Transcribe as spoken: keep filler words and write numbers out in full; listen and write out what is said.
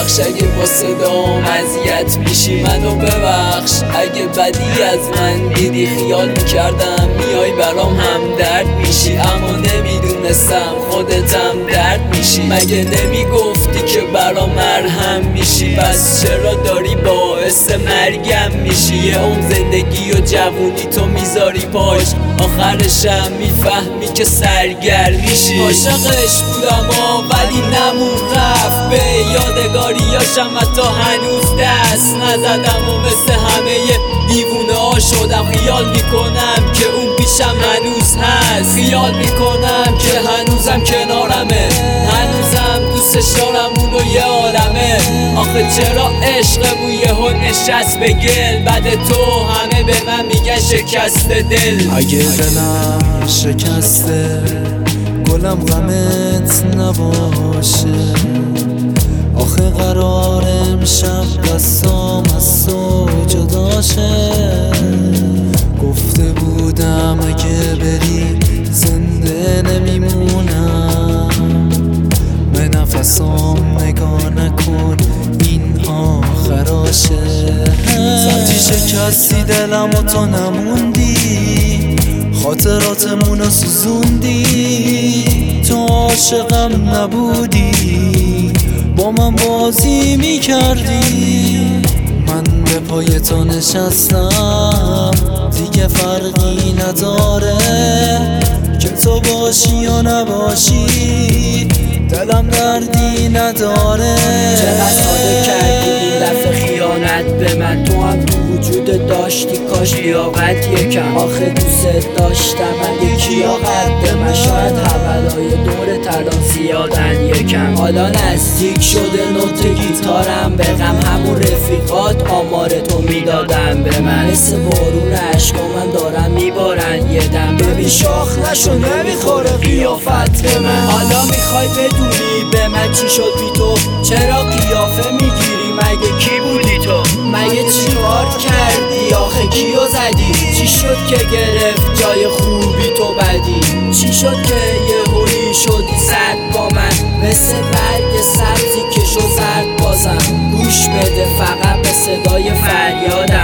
ببخش اگه با صدام اذیت میشی، منو ببخش اگه بدی از من دیدی. خیال میکردم میای برام همدرد میشی، اما نمیدونستم خودتم درد میشی. مگه نمیگفتی که برام مرهم میشی؟ پس چرا داری باعث مرگم میشی؟ یه عمر زندگی و جوونی تو میذاری پاش، آخرشم میفهمی که سرگرمیشی. عاشقش بودم ولی نمون رفت، به یادگاریاشم حتی هنوز دست نزدم و مثل همه دیوونه ها شدم. خیال میکنم که اون پیشم هنوز هست، خیال میکنم که هنوزم کنارمه، هنوزم دوستش دارم اونو یه عالمه. آخه چرا عشقمون یهو نشست به گل؟ بعد تو همه به من میگن شکسته دل. اگه دلم شکسته گلم غمت نباشه، آخه قرار امشب دستام از تو جدا شه. گفته بودم اگه بری زنده نمیمونم، به نفسام نگاه نکن این آخراشه. زدی شکستی دلم و تو نموندی، خاطراتمونو سوزوندی. تو عاشقم نبودی، با من بازی میکردی. من به پای تو نشستم، دیگه فرقی نداره که تو باشی یا نباشی، دلم دردی نداره. چقدر ساده کردی این دفعه خیانت به من، تو هم تو وجود داشتی کاش لیاقت یکم. آخه دوست داشتم من یکی ها قد من، شاید حولای دور تلان زیادن یکم. حالا نزدیک شده نوت گیتارم به غم، همون رفیقات آمار تو میدادن به من. مثل بارون عشقا من دارم میبارن یه دم، ببین شاخ نشو نمیخوره قیافت به من. حالا میخوای بدونی به من چی شد بی تو؟ چرا قیافه میگیری؟ مگه کی بودی تو؟ مگه چی کار کردی؟ آخه کیو زدی؟ چی شد که گرفت جای خوبی تو بدی؟ چی شد که یه هویی شدی سرد با من؟ مثل برگ سبزی که شو زرد بازم. گوش بده فقط به صدای فریادم.